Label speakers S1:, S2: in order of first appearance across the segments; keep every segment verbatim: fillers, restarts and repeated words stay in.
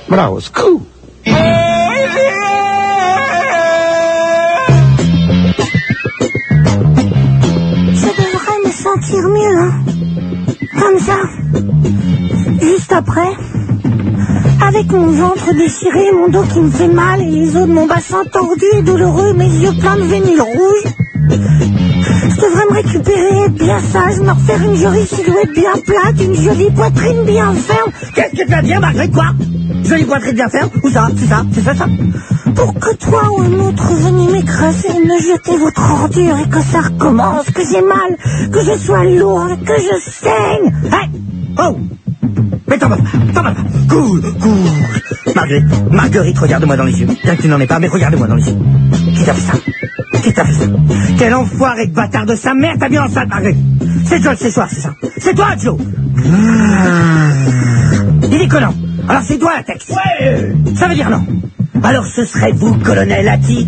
S1: Bravo, cool.
S2: Je devrais me sentir mieux, hein. Comme ça. Juste après. Avec mon ventre déchiré, mon dos qui me fait mal et les os de mon bassin tordus et douloureux, mes yeux pleins de vénile rouge. Je devrais me récupérer, être bien sage, me refaire une jolie silhouette bien plate, une jolie poitrine bien ferme.
S3: Qu'est-ce que tu vas dire, Marguerite, quoi? Jolie poitrine bien ferme? Où ça? C'est ça? C'est ça, ça?
S2: Pour que toi ou un autre veniez m'écraser, me jeter votre ordure et que ça recommence, que j'ai mal, que je sois lourd, que je saigne.
S3: Hey! Oh! Mais t'en vas pas, t'en vas pas. Cool, cool. Marguerite, Marguerite, regarde-moi dans les yeux. Bien que tu n'en aies pas, mais regarde-moi dans les yeux. Qui t'a fait ça? Qui t'a fait ça? Quel enfoiré de bâtard de sa mère t'a mis enceinte, Marguerite? C'est Joe ce soir, c'est ça? C'est toi, Joe? Il est collant. Alors c'est toi, la texte. Ouais. Ça veut dire non. Alors ce serait vous, colonel Hattie?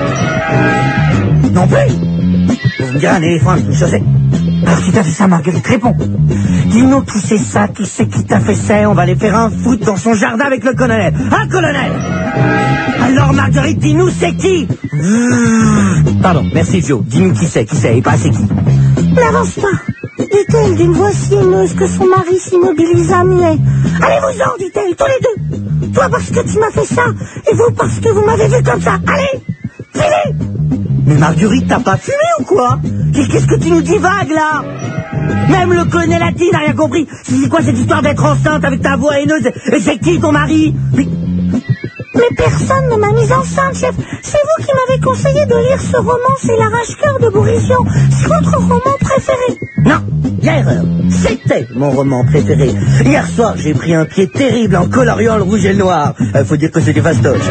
S3: Non plus. Vous me direz un éléphant avec une chaussette. Alors qui t'a fait ça, Marguerite? Réponds. Dis-nous qui c'est ça, qui c'est qui t'a fait ça, on va aller faire un foot dans son jardin avec le colonel. Hein, colonel? Alors Marguerite, dis-nous c'est qui? Pardon, merci Joe. Dis-nous qui c'est, qui c'est, et pas c'est qui.
S2: N'avance pas, dit-elle d'une voix si émeuse que son mari s'immobilisa muet. Allez-vous-en, dit-elle, tous les deux. Toi parce que tu m'as fait ça, et vous parce que vous m'avez vu comme ça. Allez, filez.
S3: Mais Marguerite, t'as pas fumé ou quoi? Qu'est-ce que tu nous divagues là? Même le colonel Hattie n'a rien compris. C'est quoi cette histoire d'être enceinte avec ta voix haineuse? Et c'est qui ton mari? Mais...
S2: Mais personne ne m'a mise enceinte, chef. C'est vous qui m'avez conseillé de lire ce roman, c'est l'Arrache-Cœur de Bourrigion. C'est votre roman préféré.
S3: Non, il y a erreur. C'était mon roman préféré. Hier soir, j'ai pris un pied terrible en coloriant le rouge et le noir. Euh, faut dire que c'était fastoche.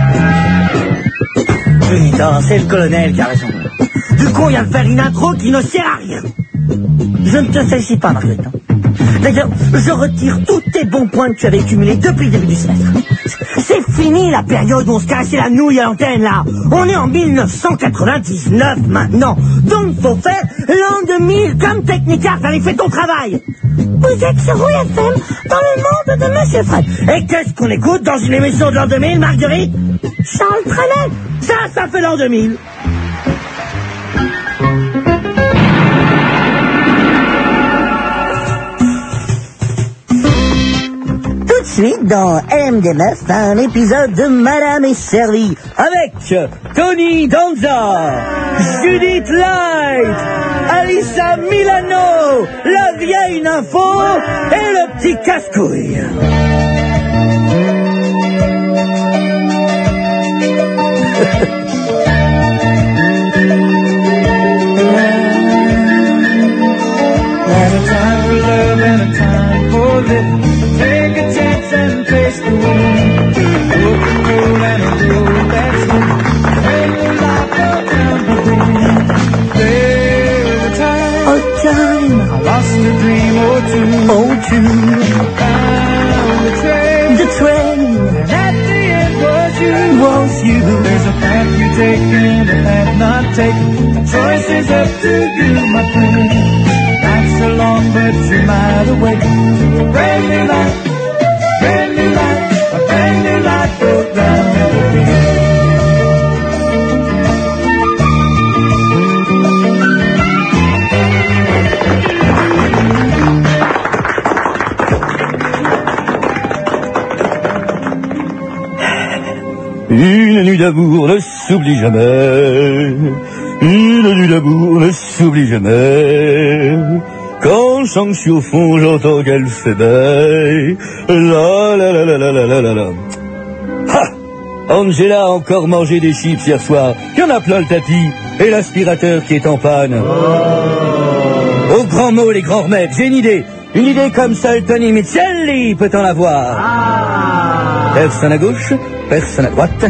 S3: Putain, c'est le colonel qui a raison. Du coup, on vient de faire une intro qui ne sert à rien. Je ne te félicite pas, Marguerite. Hein. D'ailleurs, je retire tous tes bons points que tu avais cumulés depuis le début du semestre. C'est fini la période où on se caressait la nouille à l'antenne, là. On est en mille neuf cent quatre-vingt-dix-neuf maintenant. Donc, faut faire l'an deux mille comme Technicart. Allez, fais ton travail.
S2: Vous êtes sur Rouille F M, dans le monde de Monsieur Fred.
S3: Et qu'est-ce qu'on écoute dans une émission de l'an deux mille, Marguerite?
S2: Charles Trenet.
S3: Ça, ça fait l'an deux mille. Suite dans M D neuf, un épisode de Madame est servie avec Tony Danza, Judith Light, Alissa Milano, la vieille nympho et le petit casse-couille.
S4: Take a chance and face the wind. Broken road and a road that's new. And the life around the bend. There was a time,
S2: Oh, time.
S4: I lost a dream or two.
S2: Oh, two.
S4: Found the trail,
S2: The train.
S4: and at the end was you.
S2: Was you.
S4: There's a path you take and a path not taken. The choice is up to you, my friend. Nights are long, but you're miles away. Brand new life, brand new life, a brand new life goes round again.
S5: Une nuit d'amour ne s'oublie jamais. Une nuit d'amour ne s'oublie jamais. Quand je suis au fond, j'entends qu'elle fait bail. La la la la la la la la la. Ha! Angela a encore mangé des chips hier soir. Il y en a plein le tapis. Et l'aspirateur qui est en panne. Oh. Aux grands mots, les grands remèdes. J'ai une idée. Une idée comme seul Tony Micheli peut en avoir. Ah. Personne à gauche, personne à droite.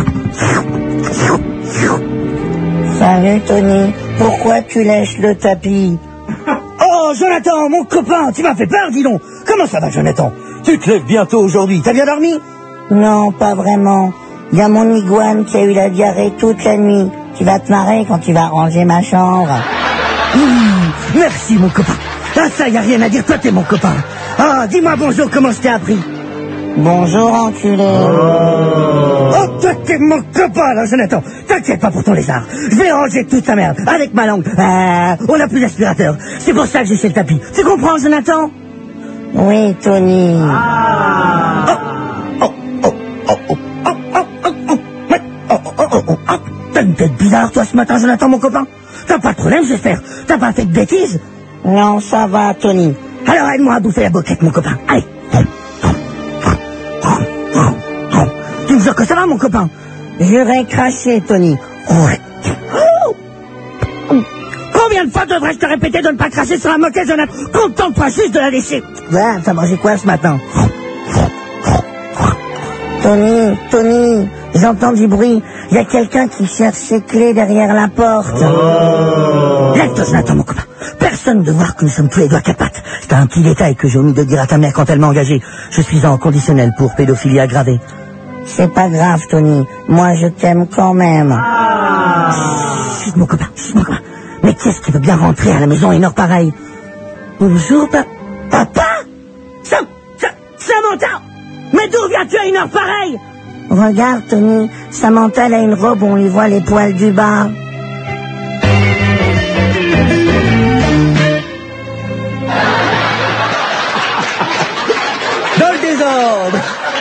S2: Salut, Tony. Pourquoi tu lèches le tapis?
S3: Oh, Jonathan, mon copain, tu m'as fait peur, dis donc. Comment ça va, Jonathan? Tu te lèves bientôt aujourd'hui. T'as bien dormi?
S2: Non, pas vraiment. Il y a mon iguane qui a eu la diarrhée toute la nuit. Tu vas te marrer quand tu vas ranger ma chambre.
S3: Mmh, merci, mon copain. Ah, ça, y a rien à dire. Toi, t'es mon copain. Ah, dis-moi bonjour, comment je t'ai appris?
S2: Bonjour, enculé.
S3: Oh, toi, t'es mon copain, là, Jonathan. T'inquiète pas pour ton lézard. Je vais ranger toute ta merde avec ma langue. Euh, on n'a plus d'aspirateur. C'est pour ça que j'ai fait le tapis. Tu comprends, Jonathan?
S2: Oui, Tony.
S3: Oh, oh, oh, oh, oh, oh, oh, oh, oh, ouais, oh, oh, oh, oh, oh. T'as une tête bizarre, toi, ce matin, Jonathan, mon copain. T'as pas de problème, j'espère. T'as pas fait de bêtises?
S2: Non, ça va, Tony.
S3: Alors aide-moi à bouffer la boquette, mon copain. Allez. Tu me jures que ça va, mon copain?
S2: J'aurais craché, Tony.
S3: Ouais. Combien de fois devrais-je te répéter de ne pas cracher sur la moquette, Jonathan? Contente-toi juste de la laisser. Ouais, t'as mangé quoi ce matin?
S2: Tony, Tony, j'entends du bruit. Il y a quelqu'un qui cherche ses clés derrière la porte.
S3: Oh. Lève-toi, Jonathan, mon copain. Personne ne doit voir que nous sommes tous les doigts capates. C'est un petit détail que j'ai omis de dire à ta mère quand elle m'a engagé. Je suis en conditionnel pour pédophilie aggravée.
S2: C'est pas grave, Tony. Moi, je t'aime quand même.
S3: Ah. Chut, mon copain, chut, mon copain. Mais qu'est-ce qui veut bien rentrer à la maison à une heure pareille? Bonjour, pa papa? Sam, Sam, Samantha! Mais d'où viens-tu à une heure pareille?
S2: Regarde, Tony, Samantha elle a une robe où on lui voit les poils du bas.
S3: Dans le désordre!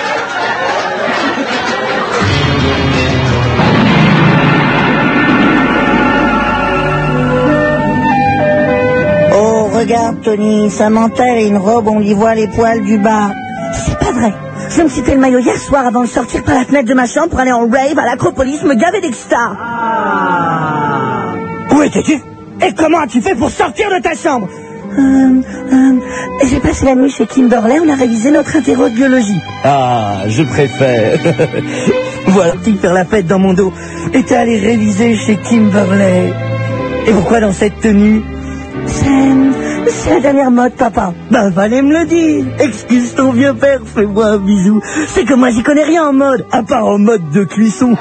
S2: Oh, regarde, Tony, Samantha elle a une robe où on lui voit les poils du bas.
S3: C'est pas vrai. Je me suis fait le maillot hier soir avant de sortir par la fenêtre de ma chambre pour aller en rave à l'Acropolis me gaver d'exta. Ah. Où étais-tu? Et comment as-tu fait pour sortir de ta chambre? Euh, euh, j'ai passé la nuit chez Kimberley, on a révisé notre interro de biologie.
S5: Ah, je préfère.
S3: Voilà, tu faire la fête dans mon dos. Et t'es allé réviser chez Kimberley. Et pourquoi dans cette tenue? C'est... c'est la dernière mode, papa. Ben, fallait me le dire. Excuse ton vieux père, fais-moi un bisou. C'est que moi, j'y connais rien en mode, à part en mode de cuisson.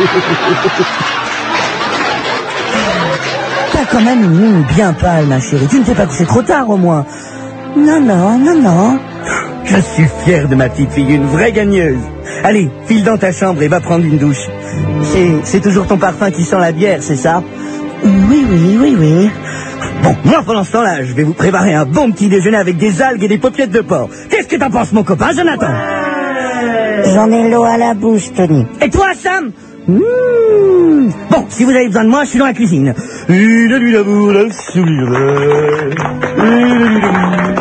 S3: T'as quand même une mine bien pâle, ma chérie. Tu ne t'es pas couché trop tard, au moins. Non, non, non, non. Je suis fier de ma petite fille, une vraie gagneuse. Allez, file dans ta chambre et va prendre une douche. C'est, c'est toujours ton parfum qui sent la bière, c'est ça? Oui, oui, oui, oui. Bon, moi, pendant ce temps-là, je vais vous préparer un bon petit déjeuner avec des algues et des paupiètes de porc. Qu'est-ce que t'en penses, mon copain, Jonathan?
S2: J'en ai l'eau à la bouche, Tony.
S3: Et toi, Sam? Mmh. Bon, si vous avez besoin de moi, je suis dans la cuisine.
S5: Une nuit d'amour, ne s'oublie jamais. Une nuit d'amour.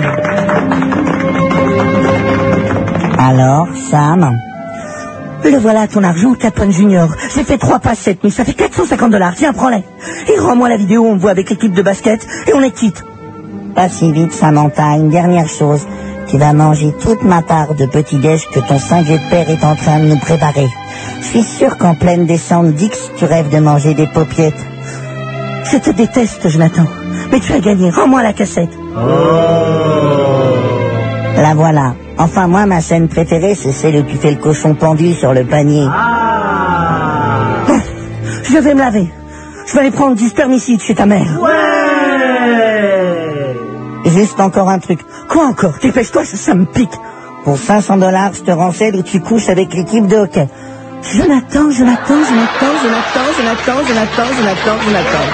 S2: Alors, Sam?
S3: Le voilà, ton argent, Capone Junior. J'ai fait trois passes cette nuit, ça fait quatre cent cinquante dollars. Tiens, prends-les. Et rends-moi la vidéo où on me voit avec l'équipe de basket et on est quitte.
S2: Pas si vite, Samantha. Une dernière chose. Tu vas manger toute ma part de petit-déj que ton cinglé de père est en train de nous préparer. Je suis sûr qu'en pleine descente d'X, tu rêves de manger des paupiettes.
S3: Je te déteste, Jonathan. Mais tu as gagné. Rends-moi la cassette.
S5: Oh.
S2: La voilà. Enfin, moi, ma scène préférée, c'est celle où tu fais le cochon pendu sur le panier.
S3: Ah. Bon, je vais me laver. Je vais aller prendre du spermicide chez ta mère.
S2: Ouais. Juste encore un truc.
S3: Quoi encore? Dépêche-toi, ça, ça me pique.
S2: Pour cinq cents dollars, je te renseigne où tu couches avec l'équipe de hockey.
S3: Jonathan, Jonathan, Jonathan, Jonathan, Jonathan, Jonathan, Jonathan, Jonathan.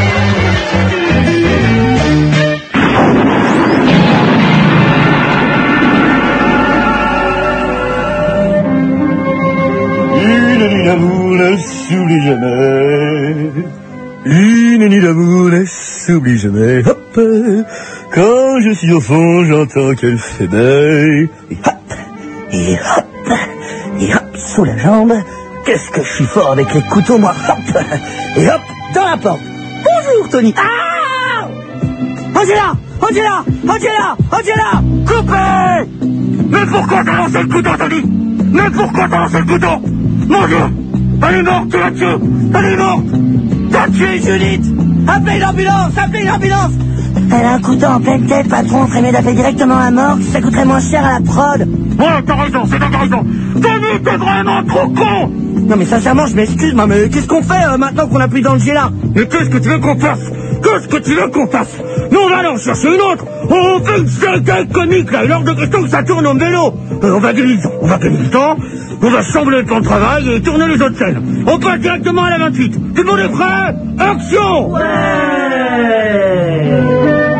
S5: Une nuit d'amour ne s'oublie jamais. Une nuit d'amour ne s'oublie jamais. Hop, quand je suis au fond, j'entends qu'elle fait belle.
S3: Et hop, et hop, et hop, sous la jambe. Qu'est-ce que je suis fort avec les couteaux, moi. Hop, et hop, dans la porte. Bonjour, Tony. Ah! Angela, Angela, Angela, Angela, coupez!
S5: Mais pourquoi t'as lancé le couteau, Tony? Mais pourquoi t'as lancé le couteau? Mon Dieu! Elle est morte, tu l'as tuée! Elle est morte! T'as tué Judith!
S3: Appelez l'ambulance! Appelez l'ambulance!
S2: Elle a un couteau en pleine tête, patron. Ferait mieux d'appeler directement la morgue. Ça coûterait moins cher à la prod.
S5: Ouais, t'as raison, c'est t'as raison. Tony, t'es vraiment trop con!
S3: Non mais sincèrement, je m'excuse, moi, mais qu'est-ce qu'on fait euh, maintenant qu'on a plus d'Angela?
S5: Mais qu'est-ce que tu veux qu'on fasse? Qu'est-ce que tu veux qu'on fasse?
S3: Nous, on va aller en chercher une autre. On fait une série comique, là. Il est hors de question que ça tourne en vélo. Euh, on va gagner du temps. On va gagner du temps. On va chambrer le plan de travail et tourner les autres scènes. On passe directement à la vingt-huit. Tout le monde est prêt? Action!
S2: Ouais!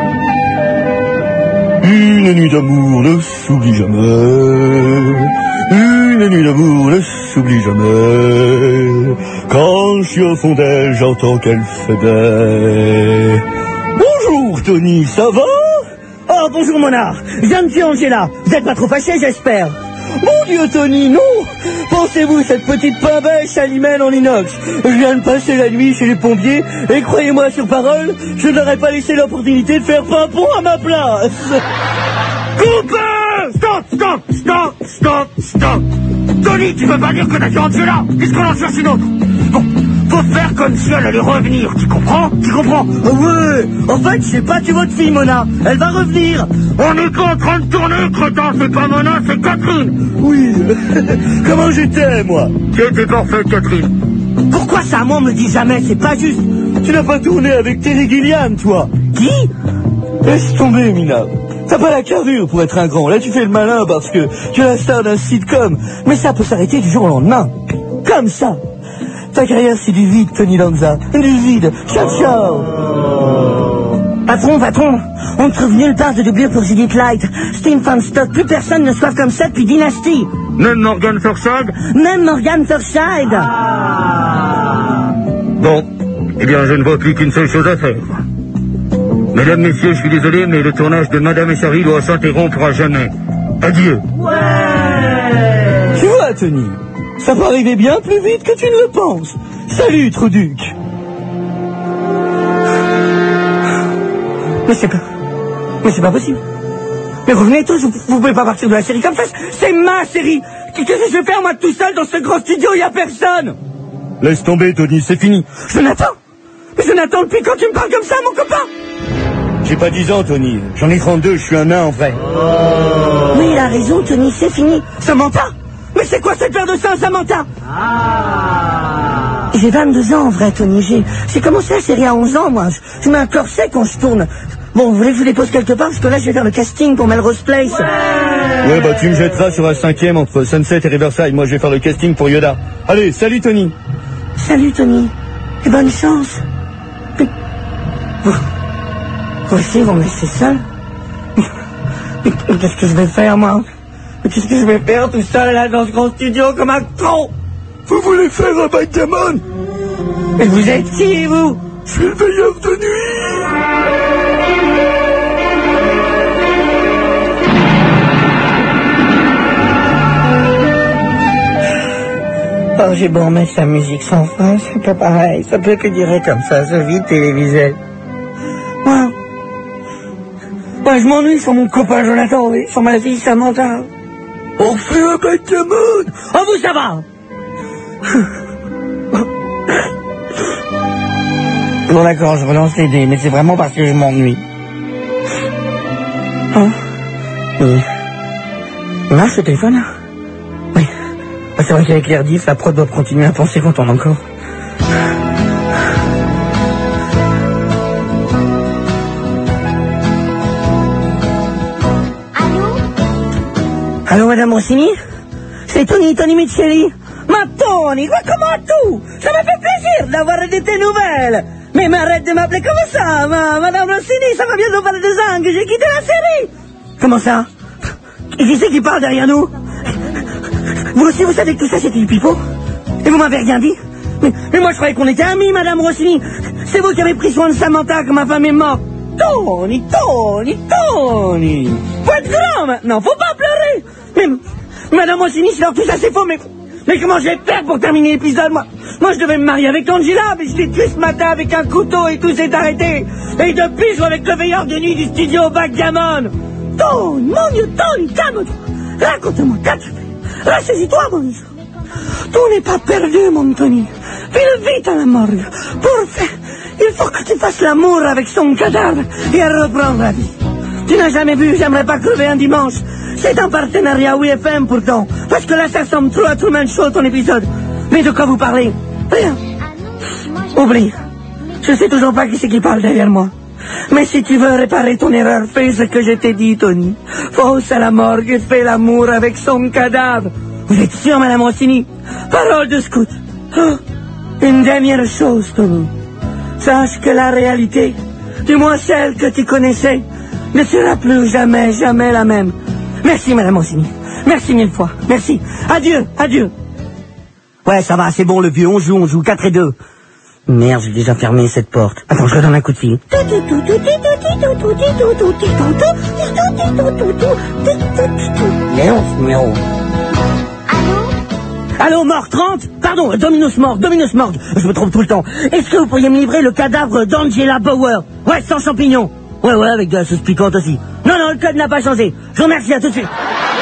S5: Une nuit d'amour ne s'oublie jamais. Une nuit d'amour ne s'oublie jamais. Quand je suis au fond d'elle, j'entends qu'elle fait belle. Bonjour Tony, ça va?
S3: Oh, bonjour Mona. Jeanne et Angela. Vous êtes pas trop fâchés, j'espère?
S5: Mon Dieu Tony, non. Pensez-vous, cette petite pain-bêche à l'hymen en inox. Je viens de passer la nuit chez les pompiers et croyez-moi sur parole, je n'aurais pas laissé l'opportunité de faire pimpon à ma place.
S3: Coupez! Stop, stop, stop, stop, stop. Tony, tu veux pas dire que t'as tué Angela? Puisqu'on en cherche une autre. Bon, faut faire comme si elle allait revenir, tu comprends? Tu comprends?
S5: Oh ouais, en fait, j'ai pas tué votre fille, Mona. Elle va revenir.
S3: On est pas en train de tourner, crétin, c'est pas Mona, c'est Catherine.
S5: Oui, comment j'étais, moi?
S3: Tu étais parfaite, Catherine. Pourquoi ça, moi, on me dit jamais? C'est pas juste.
S5: Tu n'as pas tourné avec Terry Gilliam, toi?
S3: Qui?
S5: Laisse tomber, Mina. T'as pas la carrure pour être un grand. Là, tu fais le malin parce que tu es la star d'un sitcom. Mais ça peut s'arrêter du jour au lendemain. Comme ça. Ta carrière, c'est du vide, Tony Lanza. Du vide. Ciao, ciao.
S3: Patron, patron, on ne trouve nulle part de doublure pour Judith Light. C'était une fin de stock. Plus personne ne soif comme ça depuis Dynasty. Même Morgan Forsythe? Même Morgan Forsythe. Ah. Bon, eh bien, je ne vois plus qu'une seule chose à faire. Mesdames, messieurs, je suis désolé, mais le tournage de Madame et Charlie doit s'interrompre à jamais. Adieu.
S5: Ouais. Tu vois, Tony, ça peut arriver bien plus vite que tu ne le penses. Salut, Trouduc.
S3: Mais c'est pas... Mais c'est pas possible. Mais revenez tous, vous, vous pouvez pas partir de la série comme ça. C'est ma série. Qu'est-ce que je vais faire, moi, tout seul, dans ce grand studio? Il y a personne.
S5: Laisse tomber, Tony, c'est fini.
S3: Jonathan. Mais Jonathan, depuis quand tu me parles comme ça, mon copain?
S5: J'ai pas dix ans, Tony. J'en ai trente-deux, je suis un nain, en vrai.
S3: Oh. Oui, il a raison, Tony, c'est fini. Samantha? Mais c'est quoi cette paire de seins, Samantha? Ah. J'ai vingt-deux ans, en vrai, Tony. J'ai, j'ai commencé la série à onze ans, moi. Je, je mets un corset quand je tourne. Bon, vous voulez que je vous dépose quelque part? Parce que là, je vais faire le casting pour Melrose Place.
S5: Ouais, ouais bah tu me jetteras sur un cinquième entre Sunset et Riverside. Moi, je vais faire le casting pour Yoda. Allez, salut, Tony.
S3: Salut, Tony. Et bonne chance. Mais... Vous... Vous aussi, vous me laissez seul? Mais, mais, mais qu'est-ce que je vais faire, moi? Mais qu'est-ce que je vais faire tout seul, là, dans ce grand studio, comme un con?
S5: Vous voulez faire un backgammon?
S3: Mais vous êtes qui, vous?
S5: Je suis le veilleur de nuit.
S3: Oh, j'ai beau mettre sa musique sans fin, c'est pas pareil. Ça peut que durer comme ça, ce vide télévisé. Moi, moi, je m'ennuie sur mon copain Jonathan, oui, sur ma fille Samantha.
S5: On fait un backgammon.
S3: Oh, vous, ça va. Bon, d'accord, je relance les dés, mais c'est vraiment parce que je m'ennuie. Hein? Oui. Il marche ce téléphone, là? Oui. Ah, c'est vrai qu'avec l'air diff, la prod doit continuer à penser qu'on tourne encore.
S2: Allô?
S3: Allô, Madame Rossini? C'est Tony, Tony Micheli. Ma Tony, quoi, comment tout? Ça m'a fait plaisir d'avoir de tes nouvelles. Mais, mais arrête de m'appeler comme ça, ma, Madame Rossini, ça va bientôt faire deux ans que j'ai quitté la série. Comment ça? Qui c'est qui parle derrière nous? Vous aussi, vous savez que tout ça, c'était du pipeau? Et vous m'avez rien dit? mais, mais moi, je croyais qu'on était amis, Madame Rossini. C'est vous qui avez pris soin de Samantha quand ma femme est morte. Tony, Tony, Tony. Faut être grand maintenant, faut pas pleurer. Mais, Madame Rossini, c'est alors tout ça, c'est faux, mais... Mais comment je vais faire pour terminer l'épisode, moi? Moi, je devais me marier avec Angela, mais je l'ai tué ce matin avec un couteau et tout s'est arrêté. Et depuis, je joue avec le veilleur de nuit du studio Backgammon. Tony, mon Dieu, Tony, calme-toi. Raconte-moi, qu'as-tu fait? Ressaisis-toi, mon Dieu. Tout n'est pas perdu, mon Tony. File vite à la morgue. Pour faire, il faut que tu fasses l'amour avec son cadavre et reprendre la vie. Tu n'as jamais vu J'aimerais pas crever un dimanche? C'est un partenariat W F M pourtant, parce que là ça ressemble trop à Truman Show ton épisode. Mais de quoi vous parlez? Rien. Oublie. Je sais toujours pas qui c'est qui parle derrière moi. Mais si tu veux réparer ton erreur, fais ce que je t'ai dit, Tony. Fonce à la morgue et fais l'amour avec son cadavre. Vous êtes sûr, Madame Rossini? Parole de scout. Oh, une dernière chose, Tony. Sache que la réalité, du moins celle que tu connaissais, ne sera plus jamais, jamais la même. Merci, Madame Rossini. Merci mille fois. Merci. Adieu, adieu. Ouais, ça va, c'est bon, le vieux. On joue, on joue. quatre et deux. Merde, j'ai déjà fermé cette porte. Attends, je redonne un coup de fil. Léon, ce numéro. Allô, mort trente? Pardon, Dominus Morgue, Dominus Morgue. Je me trompe tout le temps. Est-ce que vous pourriez me livrer le cadavre d'Angela Bauer? Ouais, sans champignons. Ouais, ouais, avec de la sauce piquante aussi. Non, non, le code n'a pas changé. Je vous remercie, à tout de suite.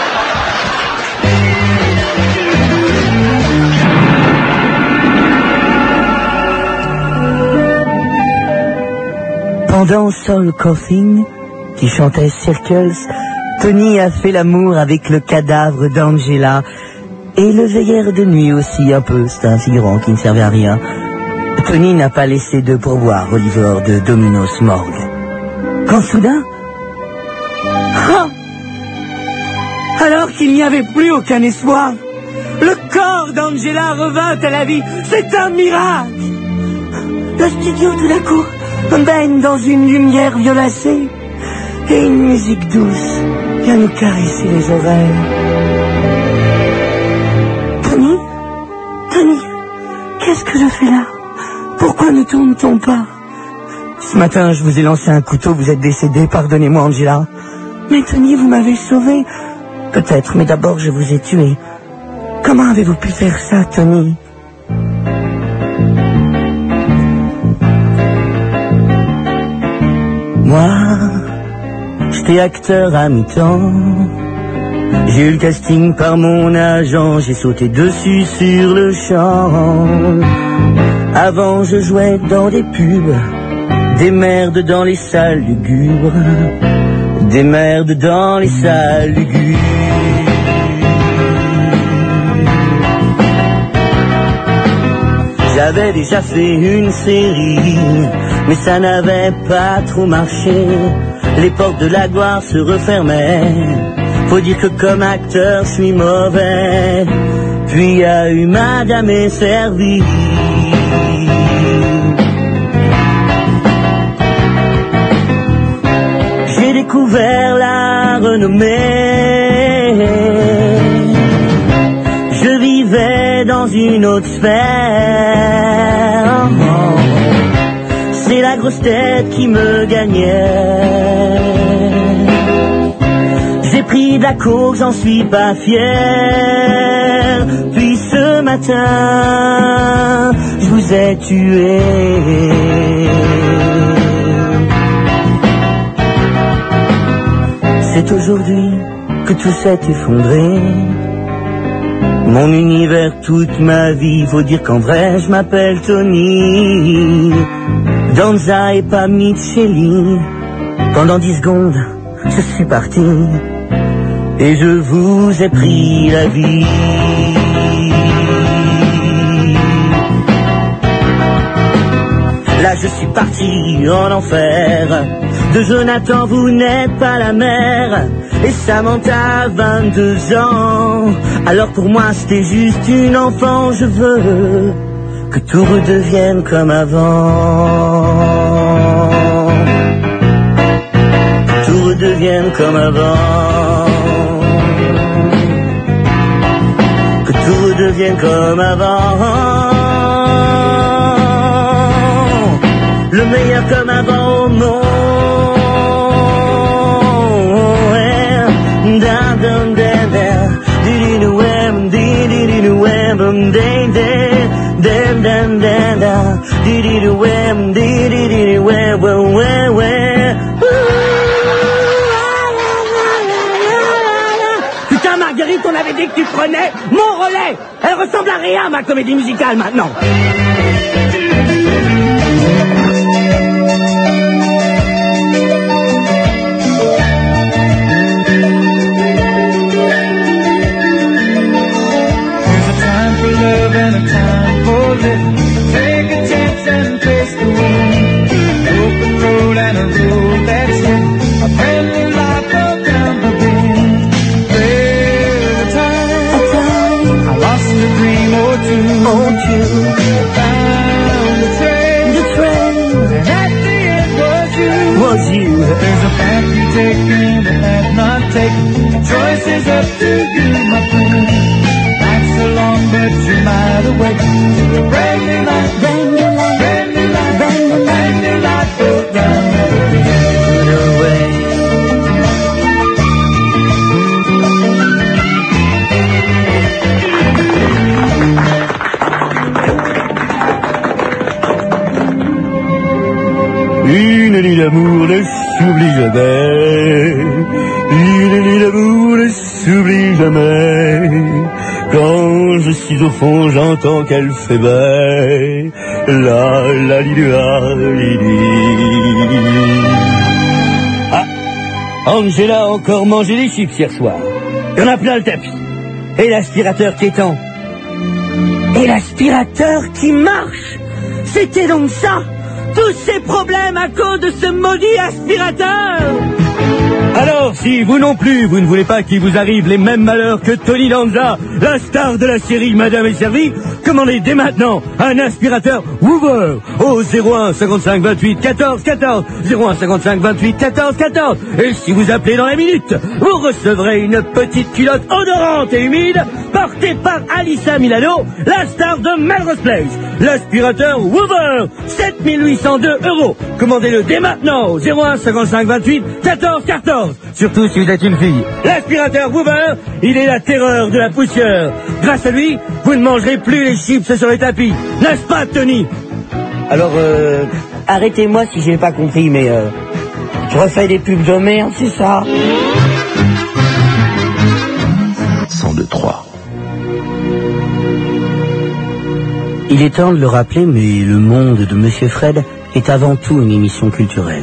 S3: Pendant Soul Coughing, qui chantait Circles, Tony a fait l'amour avec le cadavre d'Angela et le veilleur de nuit aussi un peu, c'est un figurant qui ne servait à rien. Tony n'a pas laissé de pourboire au livreur de Dominus Morgue. Quand soudain... Oh, alors qu'il n'y avait plus aucun espoir, le corps d'Angela revint à la vie. C'est un miracle. Le studio tout d'un coup baigne dans une lumière violacée et une musique douce vient nous caresser les oreilles. Tony, Tony, qu'est-ce que je fais là? Pourquoi ne tourne-t-on pas? Ce matin, je vous ai lancé un couteau, vous êtes décédé, pardonnez-moi, Angela. Mais Tony, vous m'avez sauvé. Peut-être, mais d'abord, je vous ai tué. Comment avez-vous pu faire ça, Tony? Moi, j'étais acteur à mi-temps. J'ai eu le casting par mon agent, j'ai sauté dessus sur le champ. Avant, je jouais dans des pubs, des merdes dans les salles lugubres, des merdes dans les salles lugubres. J'avais déjà fait une série, mais ça n'avait pas trop marché. Les portes de la gloire se refermaient. Faut dire que comme acteur, je suis mauvais. Puis y a eu Madame est servie. J'ai découvert la renommée. Je vivais dans une autre sphère. C'est la grosse tête qui me gagnait. J'ai pris de la coke, j'en suis pas fier. Puis ce matin, je vous ai tué. C'est aujourd'hui que tout s'est effondré. Mon univers, toute ma vie, faut dire qu'en vrai, je m'appelle Tony. Danza et pas Micheli. Pendant dix secondes, je suis parti. Et je vous ai pris la vie. Là je suis parti en enfer. De Jonathan vous n'êtes pas la mère. Et Samantha vingt-deux ans. Alors pour moi c'était juste une enfant. Je veux que tout redevienne comme avant. Que tout redevienne comme avant. Que tout redevienne comme avant. Le meilleur comme avant au monde. Putain Marguerite, on avait dit que tu prenais mon relais. Elle ressemble à rien ma comédie musicale maintenant.
S4: And a time for living. Take a chance and face the wind. Open road and a up to you, my friend. Nights are long, but you're miles away. A brand new life,
S2: Brand new life,
S4: brand new life,
S2: brand new
S4: a brand new life goes down.
S5: Une nuit d'amour ne s'oublie jamais. Une nuit d'amour ne s'oublie jamais. Quand je suis au fond, j'entends qu'elle fait belle. La la li la li li. Ah, Angela a encore mangé des chips hier soir. Il y en a plein le tapis. Et l'aspirateur qui étend.
S3: Et l'aspirateur qui marche. C'était donc ça. Tous ces problèmes à cause de ce maudit aspirateur.
S5: Alors, si vous non plus, vous ne voulez pas qu'il vous arrive les mêmes malheurs que Tony Danza, la star de la série Madame est servie, commandez dès maintenant un aspirateur Hoover au zéro un cinquante-cinq vingt-huit quatorze quatorze, zéro un cinquante-cinq vingt-huit quatorze quatorze. Et si vous appelez dans la minute, vous recevrez une petite culotte odorante et humide portée par Alyssa Milano, la star de Melrose Place. L'aspirateur Hoover, sept mille huit cent deux euros. Commandez-le dès maintenant au zéro un cinquante-cinq vingt-huit quatorze quatorze. Surtout si vous êtes une fille. L'aspirateur Hoover, il est la terreur de la poussière. Grâce à lui, vous ne mangerez plus les chips sur les tapis. N'est-ce pas, Tony?
S3: Alors, euh, arrêtez-moi si j'ai pas compris, mais euh, je refais des pubs de merde, c'est ça?
S1: cent deux trois.
S3: Il est temps de le rappeler, mais le monde de Monsieur Fred est avant tout une émission culturelle.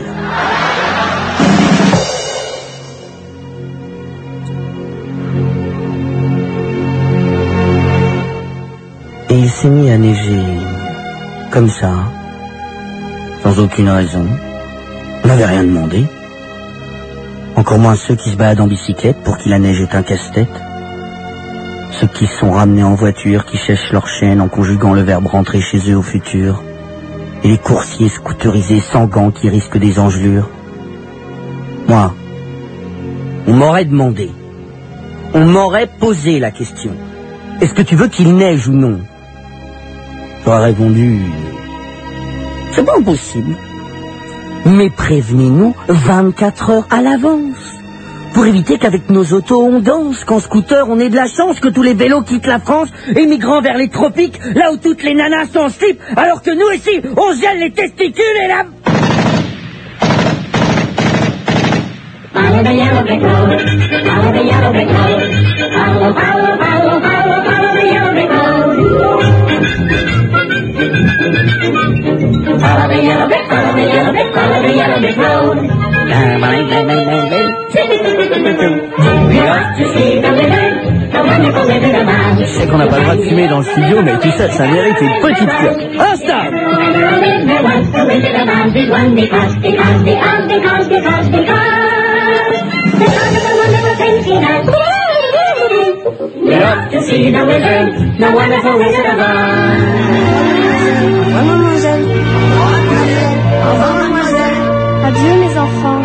S3: Et il s'est mis à neiger comme ça, sans aucune raison. On n'avait rien demandé. Encore moins ceux qui se baladent en bicyclette pour qui la neige est un casse-tête. Ceux qui se sont ramenés en voiture, qui cherchent leur chaîne en conjuguant le verbe rentrer chez eux au futur. Et les coursiers scooterisés sans gants qui risquent des engelures. Moi, on m'aurait demandé, on m'aurait posé la question. Est-ce que tu veux qu'il neige ou non? J'aurais répondu, c'est pas impossible. Mais prévenez-nous vingt-quatre heures à l'avance. Pour éviter qu'avec nos autos on danse, qu'en scooter on ait de la chance, que tous les vélos quittent la France, émigrant vers les tropiques, là où toutes les nanas sont en slip, alors que nous ici, on gèle les testicules et la... Follow the yellow brick road, follow the yellow brick road, follow, follow, follow, follow, follow the yellow brick road. Follow the yellow brick, follow the yellow brick, follow the yellow brick road. Je sais qu'on n'a pas le droit de fumer dans le studio, mais tout ça, ça mérite une petite clope. Un stop!
S2: Mademoiselle. Au revoir, mademoiselle. Adieu, mes enfants.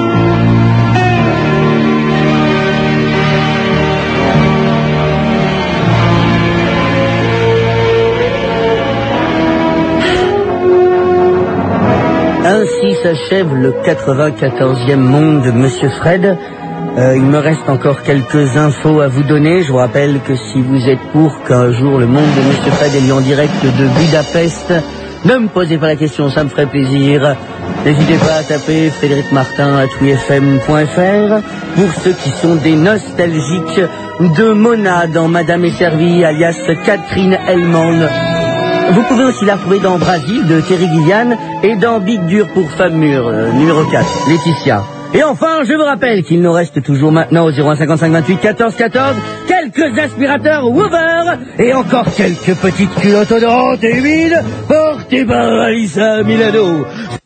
S3: Ainsi s'achève le quatre-vingt-quatorzième monde de Monsieur Fred. Euh, il me reste encore quelques infos à vous donner. Je vous rappelle que si vous êtes pour qu'un jour le monde de Monsieur Fred ait lieu en direct de Budapest, ne me posez pas la question, ça me ferait plaisir. N'hésitez pas à taper Frédéric Martin à oui f m point f r pour ceux qui sont des nostalgiques de Mona dans Madame est servie, alias Catherine Hellman. Vous pouvez aussi la retrouver dans Brasil de Terry Gilliam et dans Big Dur pour Femme Mûre, euh, numéro quatre, Laetitia. Et enfin, je vous rappelle qu'il nous reste toujours maintenant au zéro un cinquante-cinq vingt-huit quatorze quatorze quelques aspirateurs Hoover et encore quelques petites culottes odorantes et humides portées par Alyssa Milano.